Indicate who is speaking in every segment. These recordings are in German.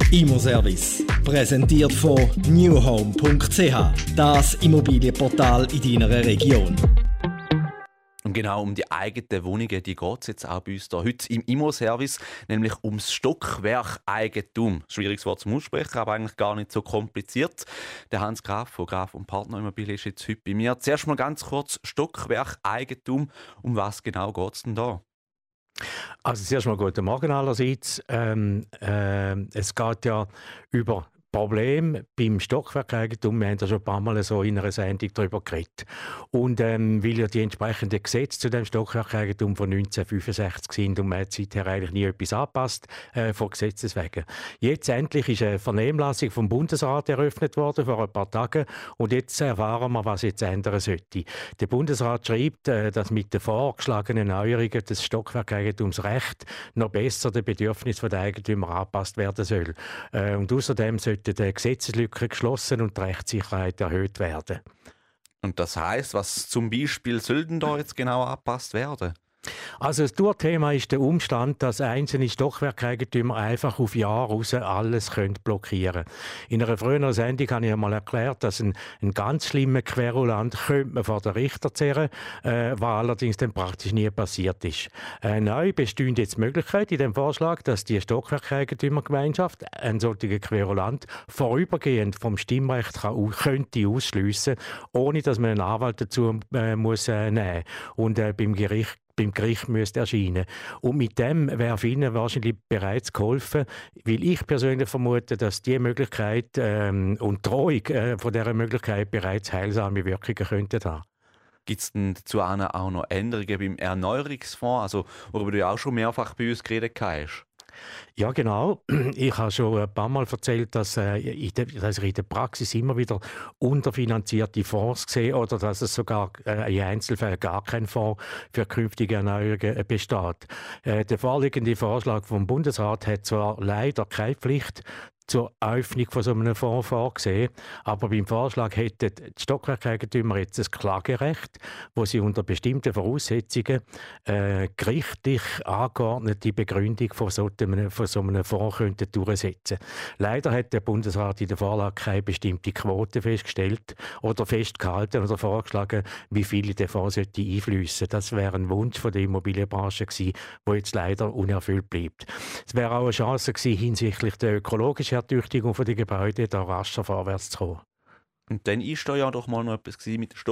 Speaker 1: Immoservice, präsentiert von newhome.ch, das Immobilienportal in deiner Region.
Speaker 2: Und genau um die eigenen Wohnungen geht es jetzt auch bei uns hier heute im Immoservice, nämlich ums Stockwerkeigentum. Schwieriges Wort zum Aussprechen, aber eigentlich gar nicht so kompliziert. Der Hans Graf von Graf und Partner Immobilien ist jetzt heute bei mir. Zuerst mal ganz kurz Stockwerkeigentum. Um was genau geht es denn da?
Speaker 3: Also zuerst mal guten Morgen allerseits. Es geht ja über Problem beim Stockwerkeigentum. Wir haben da schon ein paar Mal so in einer Sendung darüber geredet. Und weil ja die entsprechenden Gesetze zu dem Stockwerkeigentum von 1965 sind und man hat seither eigentlich nie etwas angepasst, von Gesetzes wegen. Jetzt endlich ist eine Vernehmlassung vom Bundesrat eröffnet worden vor ein paar Tagen und jetzt erfahren wir, was jetzt ändern sollte. Der Bundesrat schreibt, dass mit den vorgeschlagenen Neuerungen das Stockwerkeigentumsrecht noch besser den Bedürfnissen der Eigentümer angepasst werden soll. Und außerdem sollte die Gesetzeslücke geschlossen und die Rechtssicherheit erhöht werden.
Speaker 2: Und das heisst, was zum Beispiel soll denn da jetzt genau angepasst werden?
Speaker 3: Also das Tourthema ist der Umstand, dass einzelne Stockwerkeigentümer einfach auf Jahre raus alles blockieren können. In einer früheren Sendung habe ich einmal erklärt, dass ein ganz schlimmer Querulant könnte man vor den Richter zerren, was allerdings dann praktisch nie passiert ist. Neu besteht jetzt die Möglichkeit in dem Vorschlag, dass die Stockwerkeigentümergemeinschaft einen solchen Querulant vorübergehend vom Stimmrecht könnte ausschliessen, ohne dass man einen Anwalt dazu muss nehmen. Und beim Gericht müsste erscheinen. Und mit dem wäre vielen wahrscheinlich bereits geholfen, weil ich persönlich vermute, dass diese Möglichkeit und die Drohung von dieser Möglichkeit bereits heilsame Wirkungen könnten haben.
Speaker 2: Gibt es denn dazu auch noch Änderungen beim Erneuerungsfonds, also, worüber du ja auch schon mehrfach bei uns geredet hast?
Speaker 3: Ja, genau. Ich habe schon ein paar Mal erzählt, dass ich in der Praxis immer wieder unterfinanzierte Fonds sehe oder dass es sogar in Einzelfällen gar kein Fonds für künftige Erneuerungen besteht. Der vorliegende Vorschlag vom Bundesrat hat zwar leider keine Pflicht zur Öffnung von so einem Fonds vorgesehen. Aber beim Vorschlag hätten die Stockwerkeigentümer jetzt ein Klagerecht, wo sie unter bestimmten Voraussetzungen gerichtlich angeordnete Begründung von so einem Fonds könnten durchsetzen. Leider hat der Bundesrat in der Vorlage keine bestimmte Quote festgestellt oder festgehalten oder vorgeschlagen, wie viele der Fonds einfließen sollte. Das wäre ein Wunsch von der Immobilienbranche gewesen, der jetzt leider unerfüllt bleibt. Es wäre auch eine Chance gewesen, hinsichtlich der ökologischen Ertüchtigung der Gebäude da rascher vorwärts zu kommen.
Speaker 2: Und dann ist da ja doch mal noch etwas mit den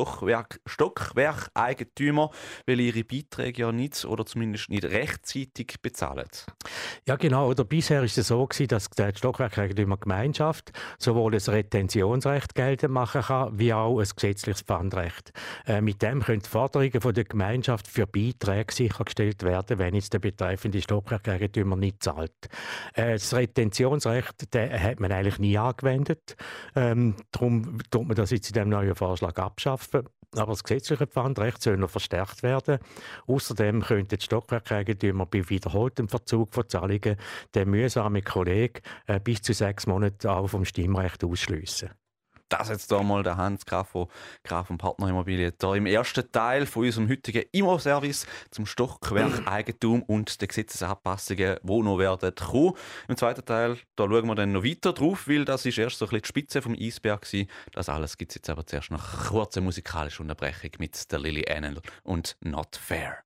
Speaker 2: Stockwerkeigentümern, weil ihre Beiträge ja nicht oder zumindest nicht rechtzeitig bezahlen.
Speaker 3: Ja genau, oder bisher war es so gewesen, dass die Stockwerkeigentümergemeinschaft sowohl ein Retentionsrecht geltend machen kann, wie auch ein gesetzliches Pfandrecht. Mit dem können die Forderungen von der Gemeinschaft für Beiträge sichergestellt werden, wenn jetzt der betreffende Stockwerkeigentümer nicht zahlt. Das Retentionsrecht hat man eigentlich nie angewendet. Darum tut man das jetzt in diesem neuen Vorschlag abschaffen. Aber das gesetzliche Pfandrecht soll noch verstärkt werden. Außerdem könnten die Stockwerkeigentümer bei wiederholtem Verzug von Zahlungen den mühsamen Kollegen bis zu 6 Monate auch vom Stimmrecht ausschliessen.
Speaker 2: Das jetzt hier mal der Hans Graf von Graf und Partner Immobilien. Da im ersten Teil von unserem heutigen Immo-Service zum Stockwerkeigentum und den Gesetzesanpassungen, die noch werden kommen. Im zweiten Teil da schauen wir dann noch weiter drauf, weil das ist erst so ein bisschen die Spitze vom Eisberg gewesen. Das alles gibt es jetzt aber zuerst nach einer kurzen musikalischen Unterbrechung mit der Lily Allen und Not Fair.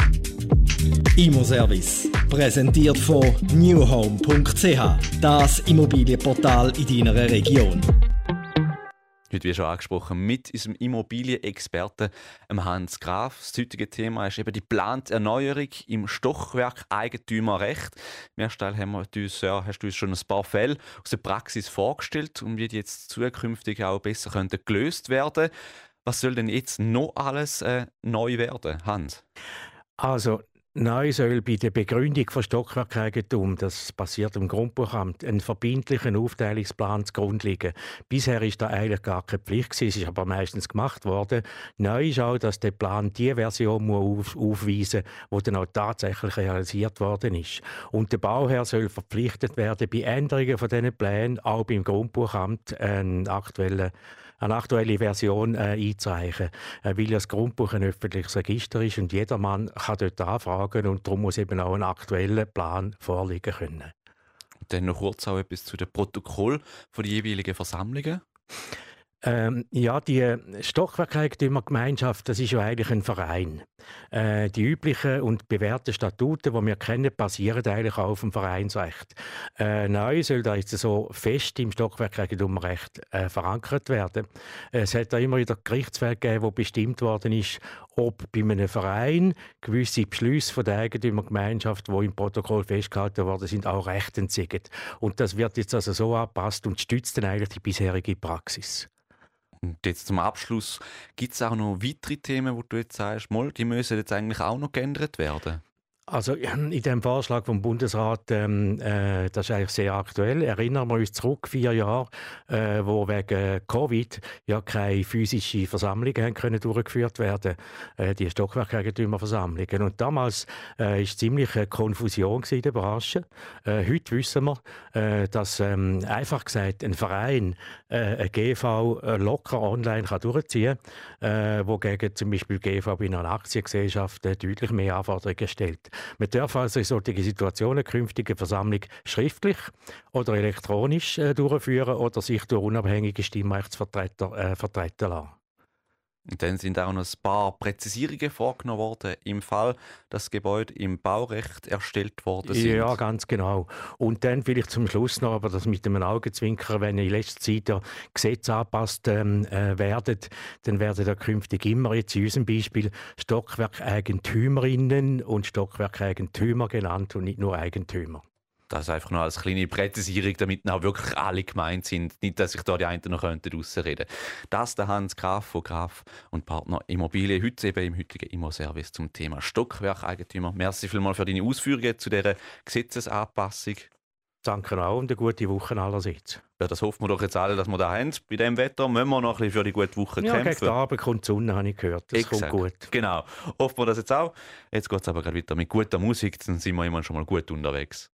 Speaker 1: Immoservice, präsentiert von newhome.ch, das Immobilienportal in deiner Region.
Speaker 2: Heute, wie schon angesprochen, mit unserem Immobilienexperten Hans Graf. Das heutige Thema ist eben die geplante Erneuerung im Stockwerkeigentümerrecht. Im ersten Teil hast du uns schon ein paar Fälle aus der Praxis vorgestellt und wie die jetzt zukünftig auch besser gelöst werden könnten. Was soll denn jetzt noch alles neu werden, Hans?
Speaker 3: Also, neu soll bei der Begründung von Stockwerkeigentum, das passiert im Grundbuchamt, ein verbindlicher Aufteilungsplan zugrunde liegen. Bisher ist da eigentlich gar keine Pflicht gewesen, es ist aber meistens gemacht worden. Neu ist auch, dass der Plan die Version aufweisen muss, die dann auch tatsächlich realisiert worden ist. Und der Bauherr soll verpflichtet werden, bei Änderungen von diesen Plänen auch beim Grundbuchamt eine aktuelle Version einzureichen, weil ja das Grundbuch ein öffentliches Register ist und jedermann kann dort anfragen und darum muss eben auch ein aktueller Plan vorliegen können.
Speaker 2: Und dann noch kurz auch etwas zu dem Protokoll der jeweiligen Versammlungen.
Speaker 3: Ja, die Stockwerkeigentümergemeinschaft, das ist ja eigentlich ein Verein. Die üblichen und bewährten Statuten, die wir kennen, basieren eigentlich auch auf dem Vereinsrecht. Neu soll da jetzt so fest im Stockwerkeigentümerrecht verankert werden. Es hat da immer wieder Gerichtsfälle gegeben, wo bestimmt worden ist, ob bei einem Verein gewisse Beschlüsse von der Eigentümergemeinschaft, die im Protokoll festgehalten worden sind, auch rechtens sind. Und das wird jetzt also so angepasst und stützt dann eigentlich die bisherige Praxis.
Speaker 2: Und jetzt zum Abschluss, gibt es auch noch weitere Themen, wo du jetzt sagst, mal, die müssen jetzt eigentlich auch noch geändert werden?
Speaker 3: Also in dem Vorschlag vom Bundesrat, das ist eigentlich sehr aktuell. Erinnern wir uns zurück, 4 Jahre, wo wegen Covid ja keine physischen Versammlungen haben können durchgeführt werden, die Stockwerkeigentümerversammlungen. Und damals ist ziemlich eine Konfusion in der Branche. Heute wissen wir, dass einfach gesagt ein Verein eine GV locker online kann durchziehen kann, wogegen zum Beispiel GV bei einer Aktiengesellschaft deutlich mehr Anforderungen stellt. Man darf also in solchen Situationen künftig eine Versammlung schriftlich oder elektronisch durchführen oder sich durch unabhängige Stimmrechtsvertreter vertreten lassen.
Speaker 2: Und dann sind auch noch ein paar Präzisierungen vorgenommen worden im Fall, dass Gebäude im Baurecht erstellt worden sind.
Speaker 3: Ja, ganz genau. Und dann vielleicht zum Schluss noch, aber das mit einem Augenzwinkern, wenn in letzter Zeit ja Gesetze angepasst werden, dann werden da künftig immer, jetzt in unserem Beispiel, Stockwerkeigentümerinnen und Stockwerkeigentümer genannt und nicht nur Eigentümer.
Speaker 2: Das einfach nur als kleine Präzisierung, damit auch wirklich alle gemeint sind. Nicht, dass sich da die einen noch rausreden könnten. Das der Hans Graf von Graf und Partner Immobilien, heute eben im heutigen Immo-Service zum Thema Stockwerkeigentümer. Merci vielmals für deine Ausführungen zu dieser Gesetzesanpassung.
Speaker 3: Danke auch und eine gute Woche allerseits.
Speaker 2: Ja, das hoffen wir doch jetzt alle, dass wir da haben. Bei diesem Wetter müssen wir noch ein bisschen für die gute Woche kämpfen.
Speaker 3: Ja, gegen den Abend kommt die Sonne, habe ich gehört. Das
Speaker 2: Exakt.
Speaker 3: kommt gut.
Speaker 2: Genau. Hoffen wir das jetzt auch. Jetzt geht es aber gerade weiter mit guter Musik, dann sind wir immer schon mal gut unterwegs.